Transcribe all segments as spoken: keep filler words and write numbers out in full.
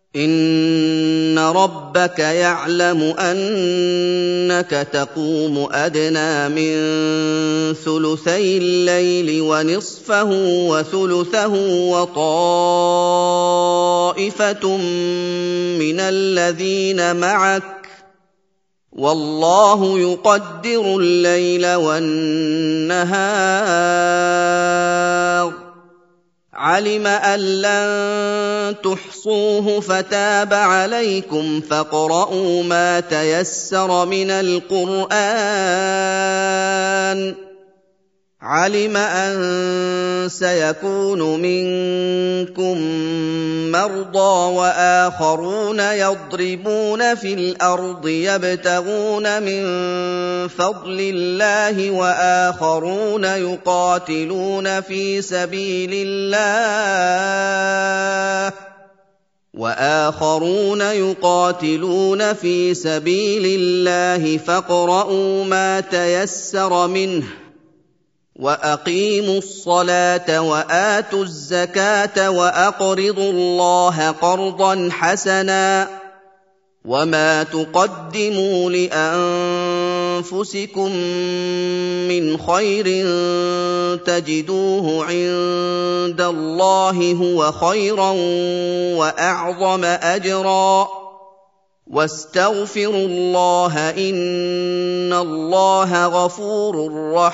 إِنَّ رَبَّكَ يَعْلَمُ أَنَّكَ تَقُومُ أَدْنَىٰ مِن ثُلُثَيِ اللَّيْلِ وَنِصْفَهُ وَثُلُثَهُ وَطَائِفَةٌ مِّنَ الَّذِينَ مَعَكَ ۚ وَاللَّهُ يُقَدِّرُ اللَّيْلَ وَالنَّهَارَ ۚ عَلِمَ أَن لَّن تُحْصُوهُ فَتَابَ عَلَيْكُمْ فَاقْرَءُوا مَا تَيَسَّرَ مِنَ الْقُرْآنِ ۚ عَلِمَ أَن سَيَكُونُ مِنكُم مَّرْضَىٰ وَآخَرُونَ يَضْرِبُونَ فِي الْأَرْضِ يَبْتَغُونَ مِن فَضْلِ اللَّهِ وَآخَرُونَ يُقَاتِلُونَ فِي سَبِيلِ اللَّهِ وَآخَرُونَ يُقَاتِلُونَ فِي سَبِيلِ اللَّهِ فاقْرَءُوا مَا تَيَسَّرَ مِنْهُ ۚ وَأَقِيمُوا الصَّلَاةَ وَآتُوا الزَّكَاةَ وَأَقْرِضُوا اللَّهَ قَرْضًا حَسَنًا ۚ وَمَا تُقَدِّمُوا لِأَنفُسِكُم مِّنْ خَيْرٍ تَجِدُوهُ عِندَ اللَّهِ هُوَ خَيْرًا وَأَعْظَمَ أَجْرًا ۚ وَاسْتَغْفِرُوا اللَّهَ ۖ إِنَّ اللَّهَ غَفُورٌ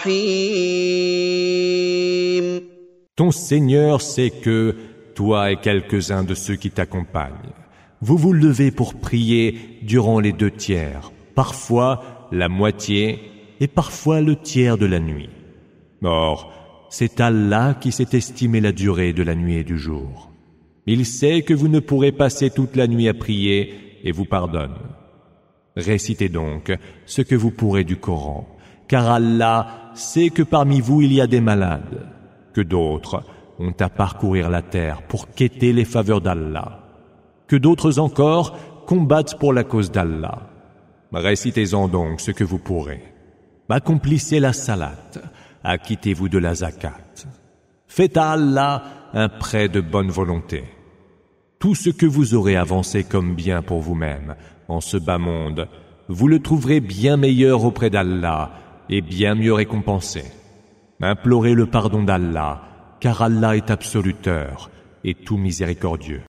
رَّحِيمٌ. Ton Seigneur sait que, toi et quelques-uns de ceux qui t'accompagnent, vous vous levez pour prier durant les deux tiers, parfois la moitié et parfois le tiers de la nuit. Or, c'est Allah qui sait estimer la durée de la nuit et du jour. Il sait que vous ne pourrez passer toute la nuit à prier et vous pardonne. Récitez donc ce que vous pourrez du Coran, car Allah sait que parmi vous il y a des malades, que d'autres ont à parcourir la terre pour quêter les faveurs d'Allah, que d'autres encore combattent pour la cause d'Allah. Récitez-en donc ce que vous pourrez. Accomplissez la salat, acquittez-vous de la zakat. Faites à Allah un prêt de bonne volonté. Tout ce que vous aurez avancé comme bien pour vous-même en ce bas monde, vous le trouverez bien meilleur auprès d'Allah et bien mieux récompensé. Implorez le pardon d'Allah, car Allah est absoluteur et tout miséricordieux.